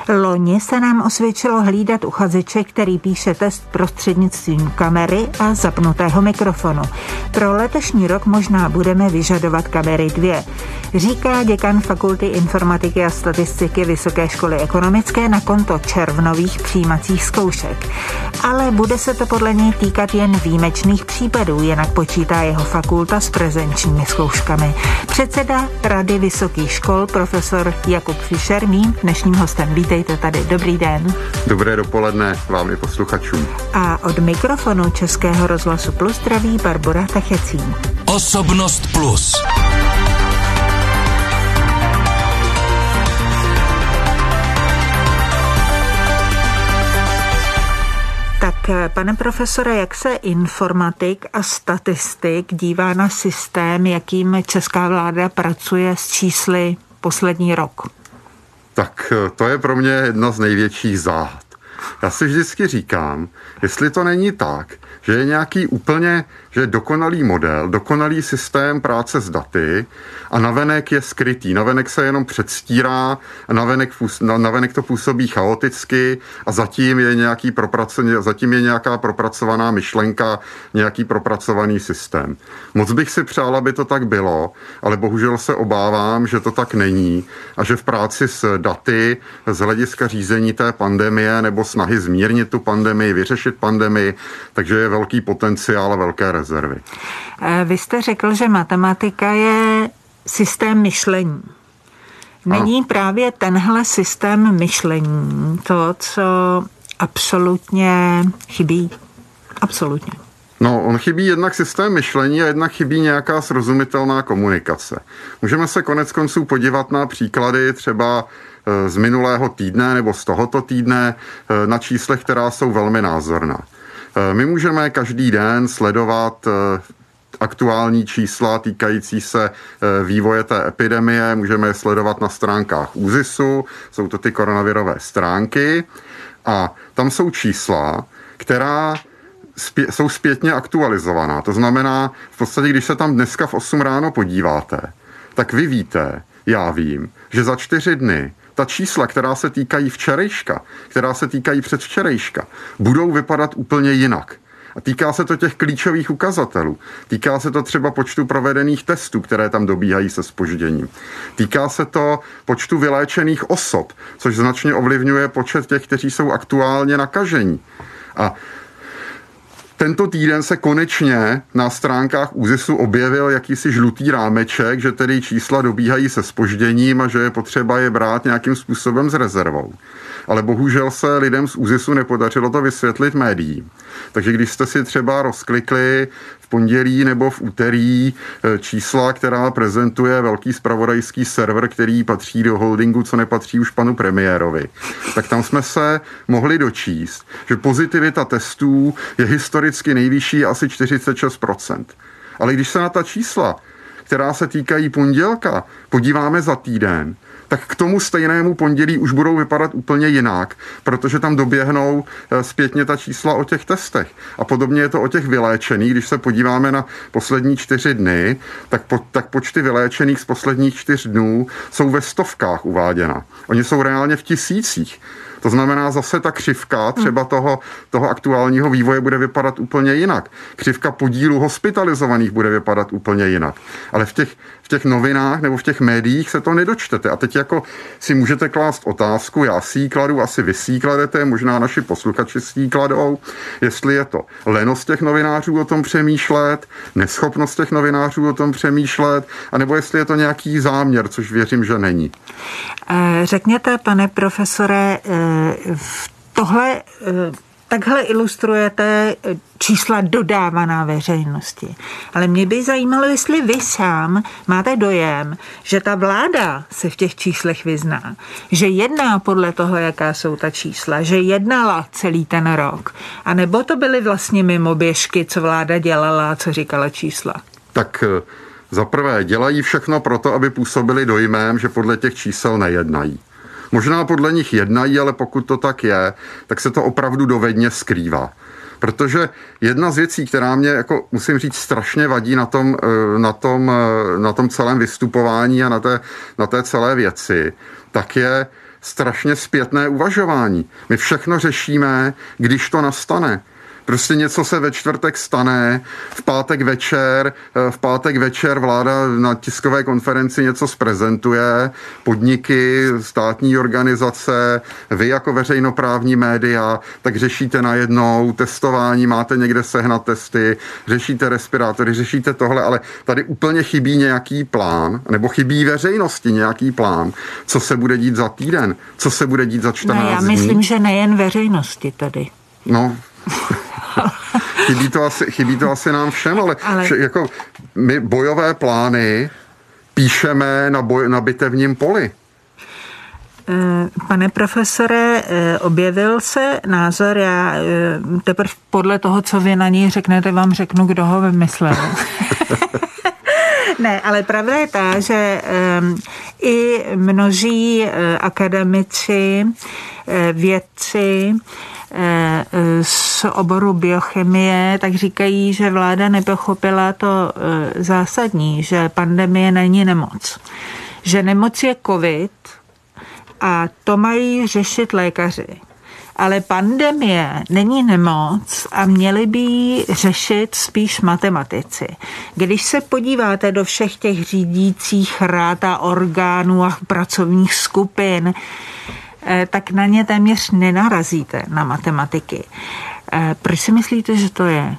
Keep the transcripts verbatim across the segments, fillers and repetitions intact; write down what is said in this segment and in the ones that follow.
Loni se nám osvědčilo hlídat uchazeče, který píše test prostřednictvím kamery a zapnutého mikrofonu. Pro letošní rok možná budeme vyžadovat kamery dvě, říká děkan Fakulty informatiky a statistiky Vysoké školy ekonomické na konto červnových přijímacích zkoušek. Ale bude se to podle něj týkat jen výjimečných případů, jinak počítá jeho fakulta s prezenčními zkouškami. Předseda Rady vysokých škol, profesor Jakub Fischer, mým dnešním hostem. Vítejte tady. Dobrý den. Dobré dopoledne vám i posluchačům. A od mikrofonu Českého rozhlasu Plus zdraví Barbora Tachecí. Osobnost Plus. Tak, pane profesore, jak se informatik a statistik dívá na systém, jakým česká vláda pracuje s čísly poslední rok? Tak to je pro mě jedna z největších záhad. Já si vždycky říkám, jestli to není tak, že je nějaký úplně, že je dokonalý model, dokonalý systém práce s daty a navenek je skrytý, navenek se jenom předstírá a navenek, navenek to působí chaoticky a zatím je, nějaký proprac- zatím je nějaká propracovaná myšlenka, nějaký propracovaný systém. Moc bych si přál, aby to tak bylo, ale bohužel se obávám, že to tak není a že v práci s daty z hlediska řízení té pandemie nebo snahy zmírnit tu pandemii, vyřešit pandemii, takže je velký potenciál a velké rezervy. Vy jste řekl, že matematika je systém myšlení. Není ano. Právě tenhle systém myšlení to, co absolutně chybí? Absolutně. No, on chybí jednak systém myšlení a jednak chybí nějaká srozumitelná komunikace. Můžeme se konec konců podívat na příklady třeba z minulého týdne nebo z tohoto týdne na číslech, která jsou velmi názorná. My můžeme každý den sledovat aktuální čísla týkající se vývoje té epidemie, můžeme je sledovat na stránkách ÚZISu, jsou to ty koronavirové stránky a tam jsou čísla, která Spě- jsou zpětně aktualizovaná. To znamená, v podstatě, když se tam dneska v osm ráno podíváte, tak vy víte, já vím, že za čtyři dny ta čísla, která se týkají včerejška, která se týkají předvčerejška, budou vypadat úplně jinak. A týká se to těch klíčových ukazatelů. Týká se to třeba počtu provedených testů, které tam dobíhají se zpožděním. Týká se to počtu vyléčených osob, což značně ovlivňuje počet těch, kteří jsou aktuálně nakažení. A tento týden se konečně na stránkách ÚZISu objevil jakýsi žlutý rámeček, že tedy čísla dobíhají se zpožděním a že je potřeba je brát nějakým způsobem s rezervou. Ale bohužel se lidem z ÚZISu nepodařilo to vysvětlit médiím. Takže když jste si třeba rozklikli v pondělí nebo v úterý čísla, která prezentuje velký zpravodajský server, který patří do holdingu, co nepatří už panu premiérovi, tak tam jsme se mohli dočíst, že pozitivita testů je historicky nejvyšší, asi čtyřicet šest procent. Ale když se na ta čísla, která se týkají pondělka, podíváme za týden, tak k tomu stejnému pondělí už budou vypadat úplně jinak, protože tam doběhnou zpětně ta čísla o těch testech. A podobně je to o těch vyléčených. Když se podíváme na poslední čtyři dny, tak, po, tak počty vyléčených z posledních čtyř dnů jsou ve stovkách uváděna. Oni jsou reálně v tisících. To znamená, zase ta křivka třeba toho, toho aktuálního vývoje bude vypadat úplně jinak. Křivka podílu hospitalizovaných bude vypadat úplně jinak. Ale v těch, v těch novinách nebo v těch médiích se to nedočtete. A teď jako si můžete klást otázku, já si ji kladu, asi vy si ji kladete, možná naši posluchači si ji kladou, jestli je to lenost těch novinářů o tom přemýšlet, neschopnost těch novinářů o tom přemýšlet, anebo jestli je to nějaký záměr, což věřím, že není. Řekněte, pane profesore, tohle, takhle ilustrujete čísla dodávaná veřejnosti. Ale mě by zajímalo, jestli vy sám máte dojem, že ta vláda se v těch číslech vyzná, že jedná podle toho, jaká jsou ta čísla, že jednala celý ten rok, anebo to byly vlastně mimoběžky, co vláda dělala a co říkala čísla? Tak za prvé dělají všechno proto, aby působili dojmem, že podle těch čísel nejednají. Možná podle nich jednají, ale pokud to tak je, tak se to opravdu dovedně skrývá. Protože jedna z věcí, která mě, jako musím říct, strašně vadí na tom, na tom, na tom celém vystupování a na té, na té celé věci, tak je strašně zpětné uvažování. My všechno řešíme, když to nastane. Prostě něco se ve čtvrtek stane, v pátek večer, v pátek večer vláda na tiskové konferenci něco zprezentuje, podniky, státní organizace, vy jako veřejnoprávní média, tak řešíte najednou testování, máte někde sehnat testy, řešíte respirátory, řešíte tohle, ale tady úplně chybí nějaký plán, nebo chybí veřejnosti nějaký plán, co se bude dít za týden, co se bude dít za čtrnáct dní. No, já myslím, dní. že nejen veřejnosti tady. No... chybí, to asi, chybí to asi nám všem, ale, ale... Vše, jako my bojové plány píšeme na, boj, na bitevním poli. Pane profesore, objevil se názor, já teprve podle toho, co vy na něj řeknete, vám řeknu, kdo ho vymyslel. Ne, ale pravda je ta, že um, i množí uh, akademici, uh, vědci uh, z oboru biochemie, tak říkají, že vláda nepochopila to uh, zásadní, že pandemie není nemoc. Že nemoc je covid a to mají řešit lékaři. Ale pandemie není nemoc a měli by ji řešit spíš matematici. Když se podíváte do všech těch řídících rád a orgánů a pracovních skupin, tak na ně téměř nenarazíte na matematiky. Proč si myslíte, že to je?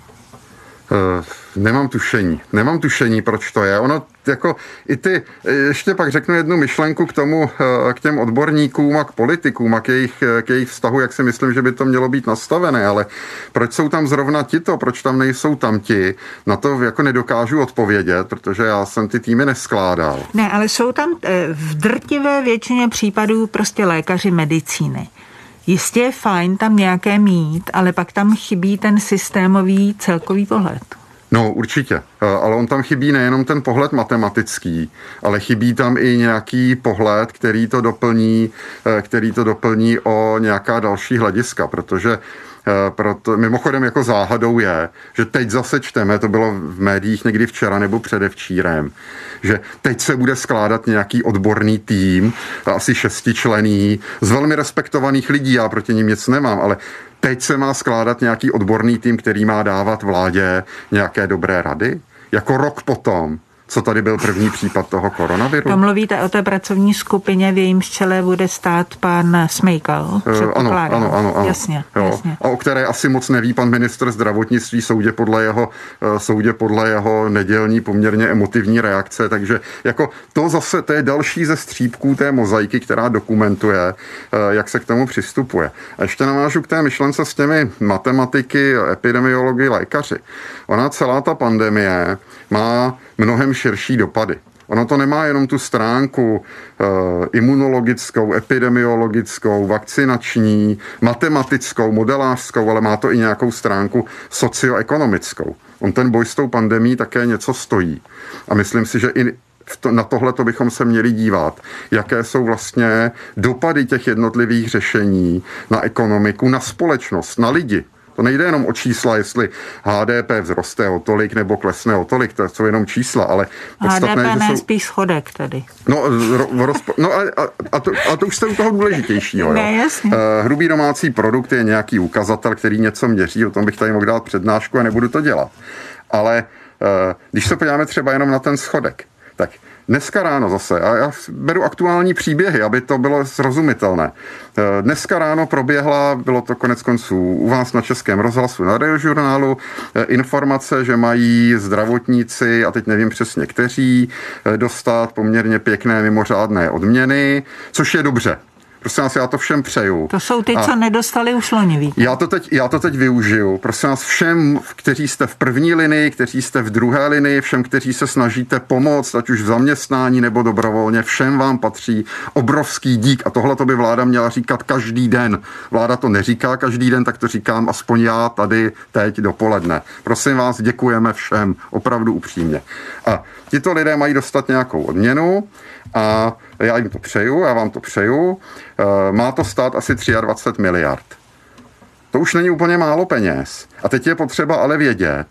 Uh, nemám tušení. Nemám tušení, proč to je. Ono jako i ty, ještě pak řeknu jednu myšlenku k tomu, k těm odborníkům a k politikům a k jejich, k jejich vztahu, jak si myslím, že by to mělo být nastavené, ale proč jsou tam zrovna tito, proč tam nejsou tamti, na to jako nedokážu odpovědět, protože já jsem ty týmy neskládal. Ne, ale jsou tam v drtivé většině případů prostě lékaři medicíny. Jistě je fajn tam nějaké mít, ale pak tam chybí ten systémový celkový pohled. No určitě, ale on tam chybí nejenom ten pohled matematický, ale chybí tam i nějaký pohled, který to doplní, který to doplní o nějaká další hlediska, protože proto, mimochodem jako záhadou je, že teď zase čteme, to bylo v médiích někdy včera nebo předevčírem, že teď se bude skládat nějaký odborný tým, asi šestičlenný, z velmi respektovaných lidí, já proti nim nic nemám, ale teď se má skládat nějaký odborný tým, který má dávat vládě nějaké dobré rady, jako rok potom, co tady byl první případ toho koronaviru. To mluvíte o té pracovní skupině, v jejímž čele bude stát pan Smejkal. Ano, ano, ano, ano. Jasně, jo. jasně. A o které asi moc neví pan ministr zdravotnictví, soudě podle jeho, soudě podle jeho nedělní poměrně emotivní reakce, takže jako to zase, to je další ze střípků té mozaiky, která dokumentuje, jak se k tomu přistupuje. A ještě navážu k té myšlence s těmi matematiky, epidemiology, lékaři. Ona celá ta pandemie má mnohem širší dopady. Ono to nemá jenom tu stránku e, imunologickou, epidemiologickou, vakcinační, matematickou, modelářskou, ale má to i nějakou stránku socioekonomickou. On ten boj s tou pandemií také něco stojí. A myslím si, že i to, na tohle to bychom se měli dívat, jaké jsou vlastně dopady těch jednotlivých řešení na ekonomiku, na společnost, na lidi. To nejde jenom o čísla, jestli H D P vzroste o tolik nebo klesne o tolik, to jsou jenom čísla, ale podstatné, H D P ne, jsou... spíš schodek tady. No, ro, rozpo... no a, a, a, to, a to už jste u toho důležitějšího. Ne, jasně. Hrubý domácí produkt je nějaký ukazatel, který něco měří, o tom bych tady mohl dát přednášku a nebudu to dělat. Ale když se podíváme třeba jenom na ten schodek, tak dneska ráno zase, a já beru aktuální příběhy, aby to bylo srozumitelné. Dneska ráno proběhla, bylo to konec konců u vás na Českém rozhlasu, na Radiožurnálu, informace, že mají zdravotníci, a teď nevím přesně kteří, dostat poměrně pěkné mimořádné odměny, což je dobře. Prosím vás, já to všem přeju. To jsou ty, a co nedostali už loni, víte. Já to teď, já to teď využiju. Prosím vás, všem, kteří jste v první linii, kteří jste v druhé linii, všem, kteří se snažíte pomoct, ať už v zaměstnání nebo dobrovolně, všem vám patří obrovský dík. A tohle to by vláda měla říkat každý den. Vláda to neříká každý den, tak to říkám aspoň já tady teď dopoledne. Prosím vás, děkujeme všem, opravdu upřímně. A tito lidé mají dostat nějakou odměnu a já jim to přeju, já vám to přeju. Má to stát asi dvacet tři miliard. To už není úplně málo peněz. A teď je potřeba ale vědět,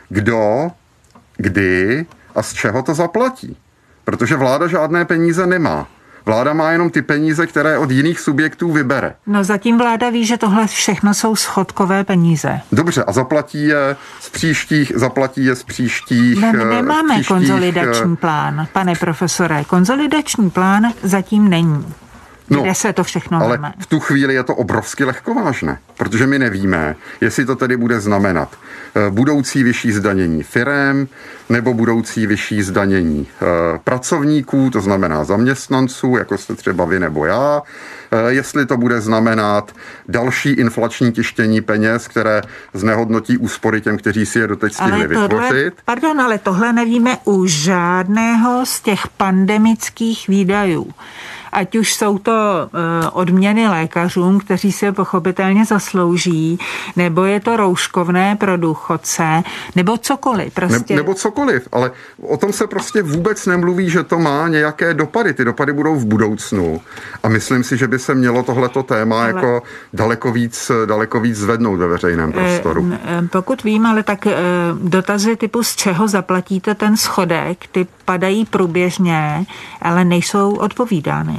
kdo, kdy a z čeho to zaplatí. Protože vláda žádné peníze nemá. Vláda má jenom ty peníze, které od jiných subjektů vybere. No zatím vláda ví, že tohle všechno jsou schodkové peníze. Dobře, a zaplatí je z příštích, zaplatí je z příštích... My nemáme příštích, konzolidační plán, pane profesore. Konzolidační plán zatím není. Kde no, se to všechno ale máme? V tu chvíli je to obrovsky lehkovážné, protože my nevíme, jestli to tedy bude znamenat budoucí vyšší zdanění firem nebo budoucí vyšší zdanění pracovníků, to znamená zaměstnanců, jako jste třeba vy nebo já, jestli to bude znamenat další inflační tištění peněz, které znehodnotí úspory těm, kteří si je doteď stihli vytvořit. Pardon, ale tohle nevíme u žádného z těch pandemických výdajů. Ať už jsou to odměny lékařům, kteří si je pochopitelně zaslouží, nebo je to rouškovné pro důchodce, nebo cokoliv. Prostě. Ne, nebo cokoliv, ale o tom se prostě vůbec nemluví, že to má nějaké dopady. Ty dopady budou v budoucnu. A myslím si, že by se mělo tohleto téma ale... jako daleko víc, daleko víc zvednout ve veřejném prostoru. Pokud vím, ale tak dotazy typu z čeho zaplatíte ten schodek, ty padají průběžně, ale nejsou odpovídány.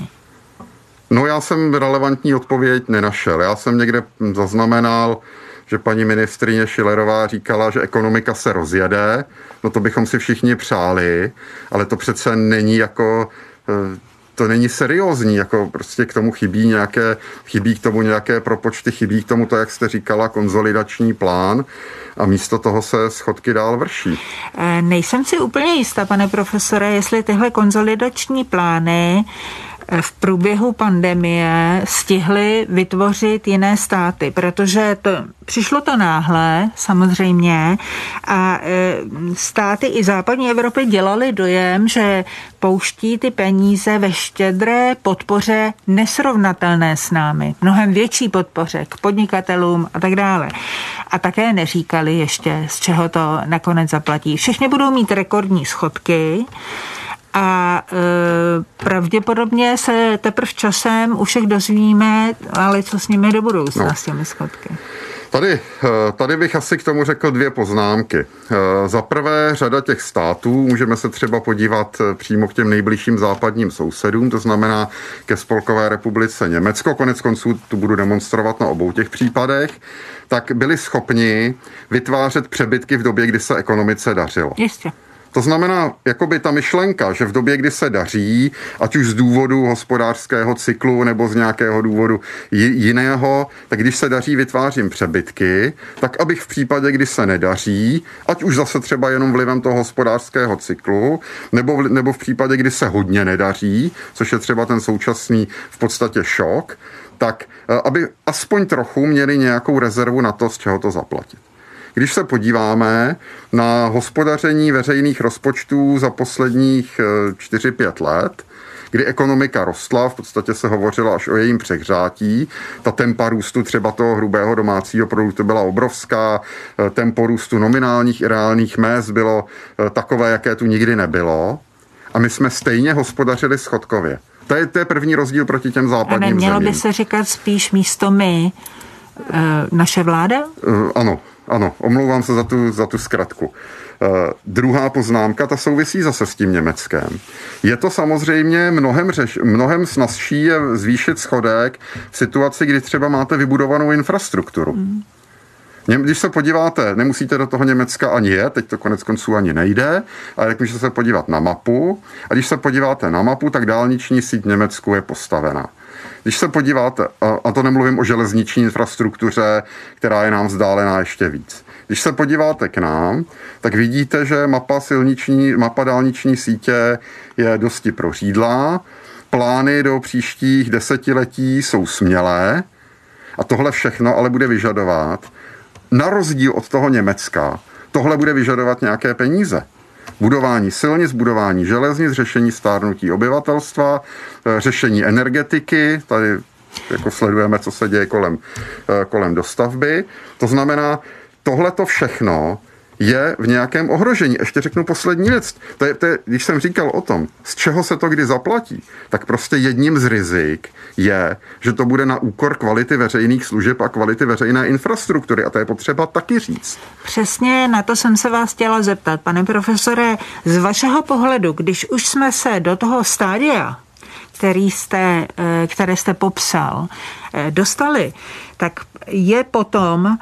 No já jsem relevantní odpověď nenašel. Já jsem někde zaznamenal, že paní ministryně Schillerová říkala, že ekonomika se rozjede. No to bychom si všichni přáli, ale to přece není jako... To není seriózní, jako prostě k tomu chybí nějaké, chybí k tomu nějaké propočty, chybí k tomu to, jak jste říkala, konzolidační plán a místo toho se schodky dál vrší. Nejsem si úplně jistá, pane profesore, jestli tyhle konzolidační plány v průběhu pandemie stihly vytvořit jiné státy, protože to, přišlo to náhle, samozřejmě, a e, státy i západní Evropy dělaly dojem, že pouští ty peníze ve štědré podpoře nesrovnatelné s námi, mnohem větší podpoře k podnikatelům a tak dále. A také neříkali ještě, z čeho to nakonec zaplatí. Všichni budou mít rekordní schodky, a e, pravděpodobně se teprve časem u všech dozvíme, ale co s nimi do budoucna, no. S těmi schodky. Tady, tady bych asi k tomu řekl dvě poznámky. Za prvé, řada těch států, můžeme se třeba podívat přímo k těm nejbližším západním sousedům, to znamená ke Spolkové republice Německo, konec konců tu budu demonstrovat na obou těch případech, tak byli schopni vytvářet přebytky v době, kdy se ekonomice dařilo. Jistě. To znamená, jakoby ta myšlenka, že v době, kdy se daří, ať už z důvodu hospodářského cyklu nebo z nějakého důvodu jiného, tak když se daří, vytvářím přebytky, tak abych v případě, kdy se nedaří, ať už zase třeba jenom vlivem toho hospodářského cyklu, nebo v, nebo v případě, kdy se hodně nedaří, což je třeba ten současný v podstatě šok, tak aby aspoň trochu měli nějakou rezervu na to, z čeho to zaplatit. Když se podíváme na hospodaření veřejných rozpočtů za posledních čtyři pět let, kdy ekonomika rostla, v podstatě se hovořilo až o jejím přehřátí, ta tempa růstu třeba toho hrubého domácího produktu byla obrovská, tempo růstu nominálních i reálných mezd bylo takové, jaké tu nikdy nebylo, a my jsme stejně hospodařili schodkově. To je, to je první rozdíl proti těm západním zemím. A nemělo by se říkat spíš místo my naše vláda? Ano. Ano, omlouvám se za tu, za tu zkratku. Uh, druhá poznámka, ta souvisí zase s tím Německem. Je to samozřejmě mnohem, řeš, mnohem snazší je zvýšit schodek v situaci, kdy třeba máte vybudovanou infrastrukturu. Mm. Když se podíváte, nemusíte do toho Německa ani jet, teď to konec konců ani nejde, ale jak můžete se podívat na mapu, a když se podíváte na mapu, tak dálniční síť v Německu je postavená. Když se podíváte, a to nemluvím o železniční infrastruktuře, která je nám vzdálená ještě víc. Když se podíváte k nám, tak vidíte, že mapa silniční, mapa dálniční sítě je dosti prořídlá, plány do příštích desetiletí jsou smělé a tohle všechno ale bude vyžadovat, na rozdíl od toho Německa, tohle bude vyžadovat nějaké peníze. Budování silnic, budování železnic, řešení stárnutí obyvatelstva, řešení energetiky, tady jako sledujeme, co se děje kolem, kolem dostavby. To znamená, tohleto všechno je v nějakém ohrožení. Ještě řeknu poslední věc. To je, to je, když jsem říkal o tom, z čeho se to kdy zaplatí, tak prostě jedním z rizik je, že to bude na úkor kvality veřejných služeb a kvality veřejné infrastruktury. A to je potřeba taky říct. Přesně na to jsem se vás chtěla zeptat. Pane profesore, z vašeho pohledu, když už jsme se do toho stádia, který jste, které jste popsal, dostali, tak je potom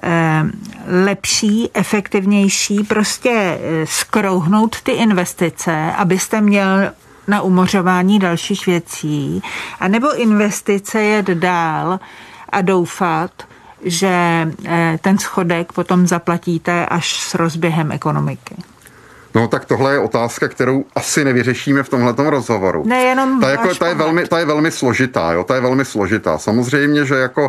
lepší, efektivnější prostě skrouhnout ty investice, abyste měl na umořování dalších věcí, anebo investice jet dál a doufat, že ten schodek potom zaplatíte až s rozběhem ekonomiky. No tak tohle je otázka, kterou asi nevyřešíme v tomhletom rozhovoru. Nejenom ta, jako, ta, je velmi, ta je velmi složitá, jo, ta je velmi složitá. Samozřejmě, že jako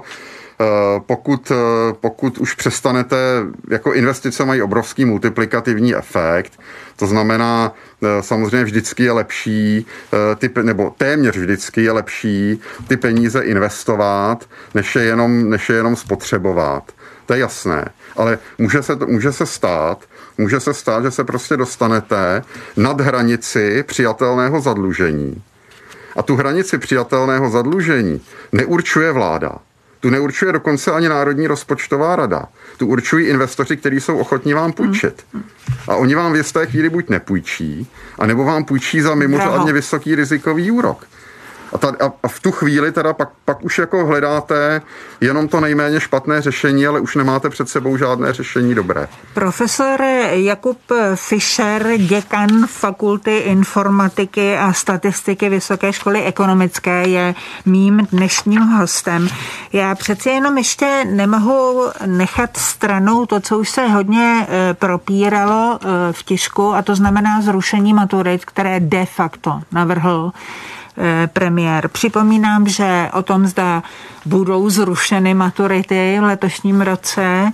Pokud, pokud už přestanete, jako investice mají obrovský multiplikativní efekt, to znamená, samozřejmě vždycky je lepší, ty, nebo téměř vždycky je lepší ty peníze investovat, než je jenom, než je jenom spotřebovat. To je jasné, ale může se, to, může se stát, může se stát, že se prostě dostanete nad hranici přijatelného zadlužení. A tu hranici přijatelného zadlužení neurčuje vláda. Tu neurčuje dokonce ani Národní rozpočtová rada. Tu určují investoři, kteří jsou ochotní vám půjčit. A oni vám v jisté chvíli buď nepůjčí, anebo vám půjčí za mimořádně vysoký rizikový úrok. A, ta, a v tu chvíli teda pak, pak už jako hledáte jenom to nejméně špatné řešení, ale už nemáte před sebou žádné řešení dobré. Profesor Jakub Fischer, děkan Fakulty informatiky a statistiky Vysoké školy ekonomické, je mým dnešním hostem. Já přeci jenom ještě nemohu nechat stranou to, co už se hodně propíralo v tisku, a to znamená zrušení maturit, které de facto navrhl premiér. Připomínám, že o tom, zda budou zrušeny maturity v letošním roce,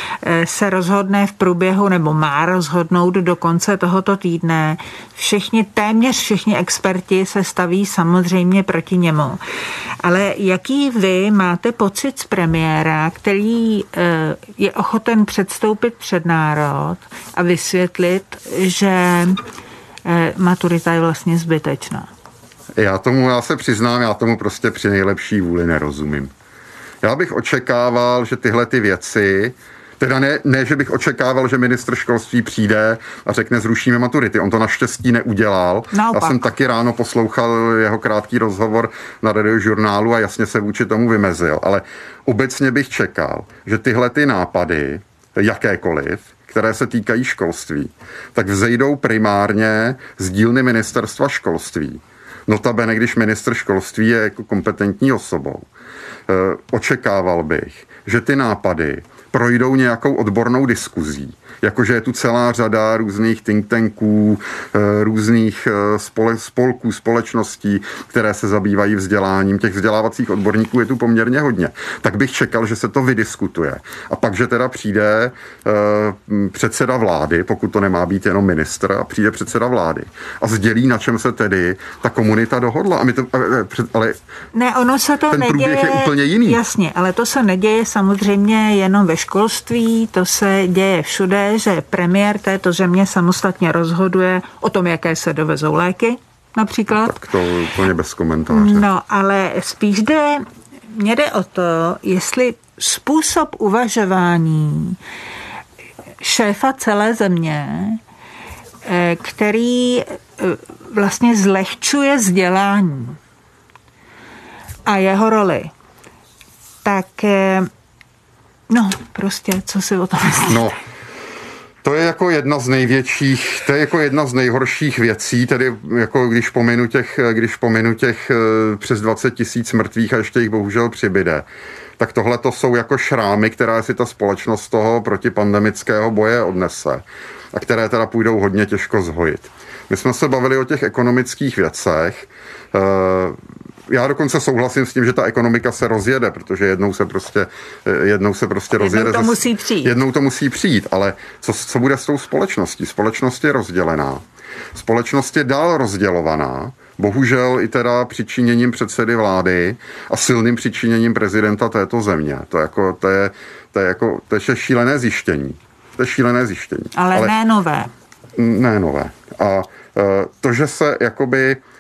se rozhodne v průběhu, nebo má rozhodnout do konce tohoto týdne. Všichni, téměř všichni experti se staví samozřejmě proti němu. Ale jaký vy máte pocit z premiéra, který je ochoten předstoupit před národ a vysvětlit, že maturita je vlastně zbytečná? Já tomu, já se přiznám, já tomu prostě při nejlepší vůli nerozumím. Já bych očekával, že tyhle ty věci, teda ne, ne, že bych očekával, že ministr školství přijde a řekne zrušíme maturity. On to naštěstí neudělal. Naopak. Já jsem taky ráno poslouchal jeho krátký rozhovor na Radiožurnálu a jasně se vůči tomu vymezil. Ale obecně bych čekal, že tyhle ty nápady, jakékoliv, které se týkají školství, tak vzejdou primárně z dílny ministerstva školství. Notabene, když ministr školství je jako kompetentní osobou. E, očekával bych, že ty nápady projdou nějakou odbornou diskuzí. Jakože je tu celá řada různých think tanků, různých spole, spolků, společností, které se zabývají vzděláním. Těch vzdělávacích odborníků je tu poměrně hodně. Tak bych čekal, že se to vydiskutuje. A pak, že teda přijde uh, předseda vlády, pokud to nemá být jenom ministr, a přijde předseda vlády a sdělí, na čem se tedy ta komunita dohodla. A my to, ale ne, ono se to ten neděje, průběh je úplně jiný. Jasně, ale to se neděje samozřejmě jenom ve školství, to se děje všude, že premiér této země samostatně rozhoduje o tom, jaké se dovezou léky, například. Tak to úplně bez komentáře. No, ale spíš jde, mně jde o to, jestli způsob uvažování šéfa celé země, který vlastně zlehčuje vzdělání a jeho roli, tak no, prostě, co si o tom myslíte? No, to je jako jedna z největších, to je jako jedna z nejhorších věcí, tedy jako když pominu těch, když pominu těch přes dvacet tisíc mrtvých a ještě jich bohužel přibyde, tak tohle to jsou jako šrámy, které si ta společnost toho protipandemického boje odnese a které teda půjdou hodně těžko zhojit. My jsme se bavili o těch ekonomických věcech. Já dokonce souhlasím s tím, že ta ekonomika se rozjede, protože jednou se prostě, jednou se prostě jednou rozjede. To musí přijít. Jednou to musí přijít, ale co, co bude s tou společností? Společnost je rozdělená. Společnost je dál rozdělovaná, bohužel i teda přičiněním předsedy vlády a silným přičiněním prezidenta této země. To, jako, to, je, to, je, jako, to je šílené zjištění. To je šílené zjištění. Ale, ale ne nové. Ne nové. A to, že se jakoby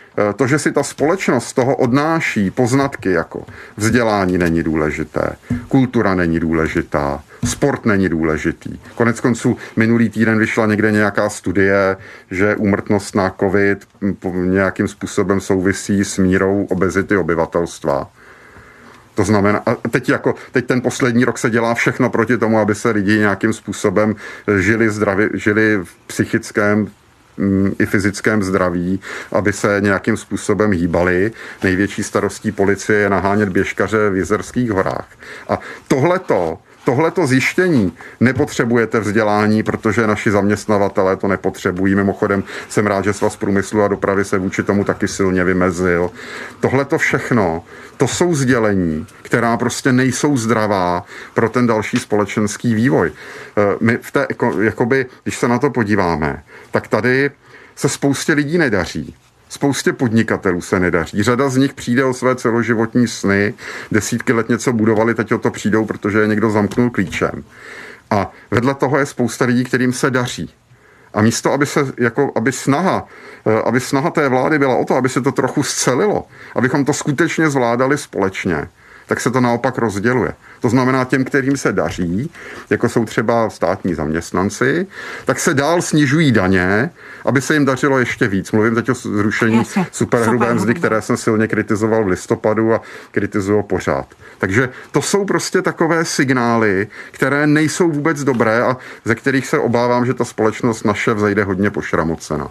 to, že si ta společnost z toho odnáší poznatky jako vzdělání není důležité, kultura není důležitá, sport není důležitý. Konec konců minulý týden vyšla někde nějaká studie, že úmrtnost na covid nějakým způsobem souvisí s mírou obezity obyvatelstva. To znamená, a teď, jako, teď ten poslední rok se dělá všechno proti tomu, aby se lidi nějakým způsobem žili, zdraví, žili v psychickém i fyzickém zdraví, aby se nějakým způsobem hýbali. Největší starostí policie je nahánět běžkaře v Jizerských horách. A tohleto, tohleto zjištění nepotřebujete vzdělání, protože naši zaměstnavatelé to nepotřebují. Mimochodem jsem rád, že Svaz průmyslu a dopravy se vůči tomu taky silně vymezil. Tohleto všechno, to jsou sdělení, která prostě nejsou zdravá pro ten další společenský vývoj. My v té, jakoby, když se na to podíváme, tak tady se spoustě lidí nedaří. Spoustě podnikatelů se nedaří. Řada z nich přijde o své celoživotní sny, desítky let něco budovali, teď o to přijdou, protože je někdo zamknul klíčem. A vedle toho je spousta lidí, kterým se daří. A místo, aby se, jako, aby snaha, aby snaha té vlády byla o to, aby se to trochu scelilo, abychom to skutečně zvládali společně, tak se to naopak rozděluje. To znamená těm, kterým se daří, jako jsou třeba státní zaměstnanci, tak se dál snižují daně, aby se jim dařilo ještě víc. Mluvím teď o zrušení superhrubé mzdy, které jsem silně kritizoval v listopadu a kritizuju pořád. Takže to jsou prostě takové signály, které nejsou vůbec dobré a ze kterých se obávám, že ta společnost naše vzejde hodně pošramocena.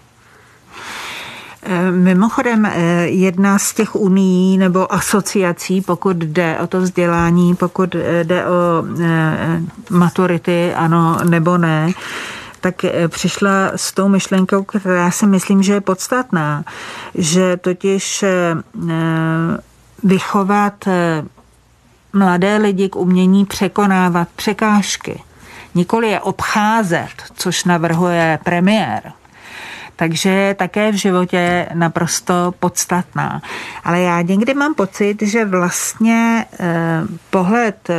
Mimochodem, jedna z těch unií nebo asociací, pokud jde o to vzdělání, pokud jde o maturity, ano nebo ne, tak přišla s tou myšlenkou, která si myslím, že je podstatná, že totiž vychovat mladé lidi k umění překonávat překážky, nikoli je obcházet, což navrhuje premiér, takže je také v životě naprosto podstatná. Ale já někdy mám pocit, že vlastně eh, pohled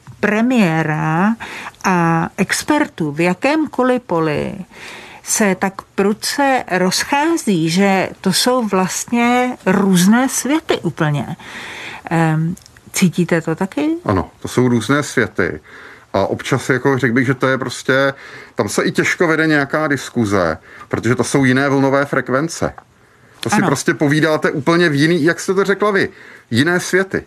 premiéra a expertů v jakémkoliv poli se tak prudce rozchází, že to jsou vlastně různé světy úplně. Eh, cítíte to taky? Ano, to jsou různé světy. A občas jako řekl bych, že to je prostě, tam se i těžko vede nějaká diskuze, protože to jsou jiné vlnové frekvence. To si ano. prostě povídáte úplně v jiný, jak jste to řekla vy, jiné světy.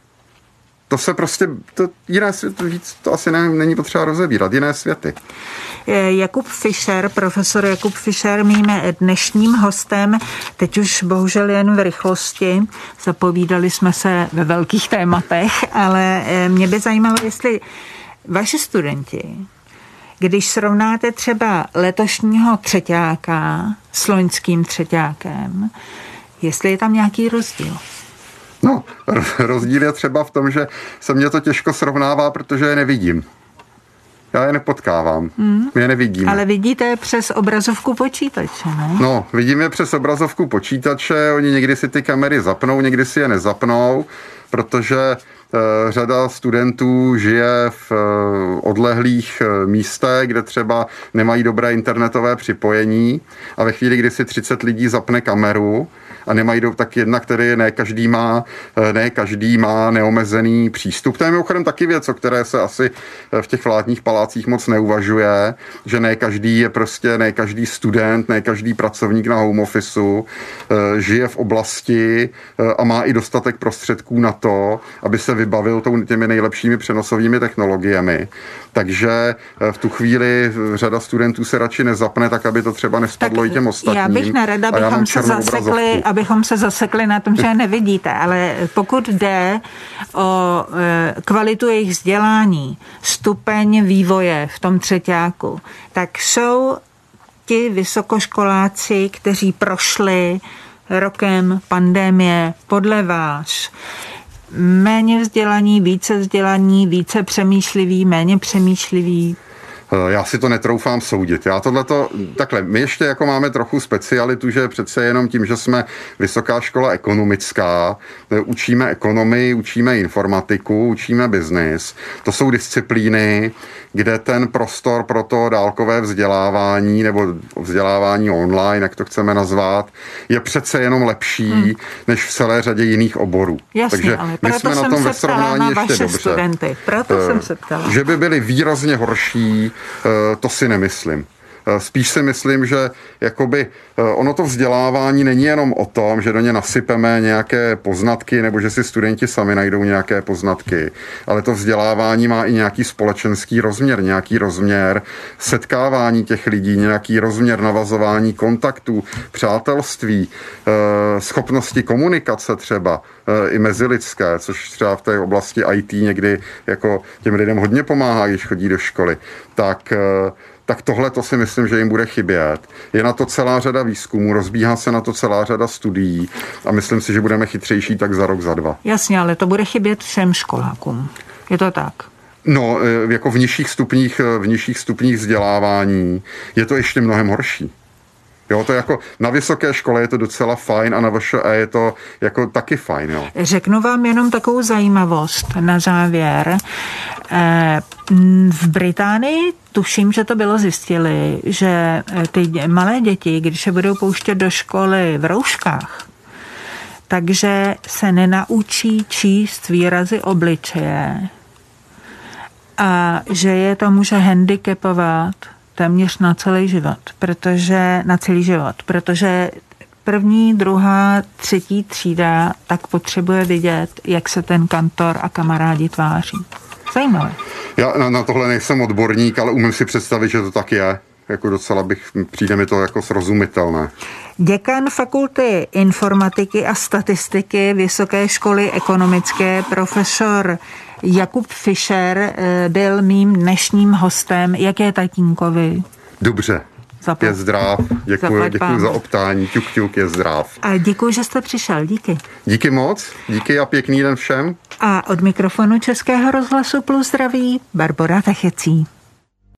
To se prostě, to jiné světy, víc to asi ne, není potřeba rozebírat, jiné světy. Jakub Fischer, profesor Jakub Fischer, mým dnešním hostem, teď už bohužel jen v rychlosti, zapovídali jsme se ve velkých tématech, ale mě by zajímalo, jestli vaši studenti, když srovnáte třeba letošního třeťáka s loňským třeťákem, jestli je tam nějaký rozdíl? No, rozdíl je třeba v tom, že se mě to těžko srovnává, protože je nevidím. Já je nepotkávám. Hmm. My je nevidíme. Ale vidíte přes obrazovku počítače, ne? No, vidím je přes obrazovku počítače, oni někdy si ty kamery zapnou, někdy si je nezapnou, protože e, řada studentů žije v e, odlehlých e, místech, kde třeba nemají dobré internetové připojení a ve chvíli, kdy si třicet lidí zapne kameru, a nemají do, tak jednak, který ne každý má, ne každý má neomezený přístup. To je mimochodem taky věc, o které se asi v těch vládních palácích moc neuvažuje, že ne každý je prostě, ne každý student, ne každý pracovník na home officeu žije v oblasti a má i dostatek prostředků na to, aby se vybavil těmi nejlepšími přenosovými technologiemi. Takže v tu chvíli řada studentů se radši nezapne, tak aby to třeba nespadlo tak i těm ostatním. Já bych nerada, abychom se zasekli, abychom se zasekli na tom, že je nevidíte, ale pokud jde o kvalitu jejich vzdělání, stupeň vývoje v tom třeťáku, tak jsou ti vysokoškoláci, kteří prošli rokem pandemie podle vás méně vzdělaní, více vzdělaní, více přemýšliví, méně přemýšliví? Já si to netroufám soudit. Já tohleto, takhle, my ještě jako máme trochu specialitu, že přece jenom tím, že jsme vysoká škola ekonomická, učíme ekonomii, učíme informatiku, učíme biznis. To jsou disciplíny, kde ten prostor pro to dálkové vzdělávání nebo vzdělávání online, jak to chceme nazvat, je přece jenom lepší hmm. než v celé řadě jiných oborů. Jasně, takže ale my jsme na tom ve srovnání na ještě dobře. Studenty. Proto uh, jsem se ptala. Že by byli výrazně horší, to si nemyslím. Spíš si myslím, že jakoby ono to vzdělávání není jenom o tom, že do ně nasypeme nějaké poznatky nebo že si studenti sami najdou nějaké poznatky, ale to vzdělávání má i nějaký společenský rozměr, nějaký rozměr setkávání těch lidí, nějaký rozměr navazování kontaktů, přátelství, schopnosti komunikace třeba i mezilidské, což třeba v té oblasti í té někdy jako těm lidem hodně pomáhá, když chodí do školy. Tak tak tohle to si myslím, že jim bude chybět. Je na to celá řada výzkumů, rozbíhá se na to celá řada studií a myslím si, že budeme chytřejší tak za rok, za dva. Jasně, ale to bude chybět všem školákům. Je to tak? No, jako v nižších stupních, v nižších stupních vzdělávání je to ještě mnohem horší. Jo, to jako na vysoké škole je to docela fajn a na V Š E je to jako taky fajn. Jo. Řeknu vám jenom takovou zajímavost na závěr. V Británii tuším, že to bylo zjistili, že ty malé děti, když se budou pouštět do školy v rouškách, takže se nenaučí číst výrazy obličeje a že je to může handicapovat téměř na celý život, protože na celý život, protože první, druhá, třetí třída tak potřebuje vidět, jak se ten kantor a kamarádi tváří. Zajímavé. Já na, na tohle nejsem odborník, ale umím si představit, že to tak je. Jako docela bych, přijde mi to jako srozumitelné. Děkan Fakulty informatiky a statistiky Vysoké školy ekonomické profesor Jakub Fischer byl mým dnešním hostem. Jak je tatínkovi? Dobře. Zapad. Je zdrav. Děkuji, děkuji za optání. Ťuk, ťuk, je zdrav. A děkuji, že jste přišel. Díky. Díky moc. Díky a pěkný den všem. A od mikrofonu Českého rozhlasu Plus zdraví Barbora Techecí.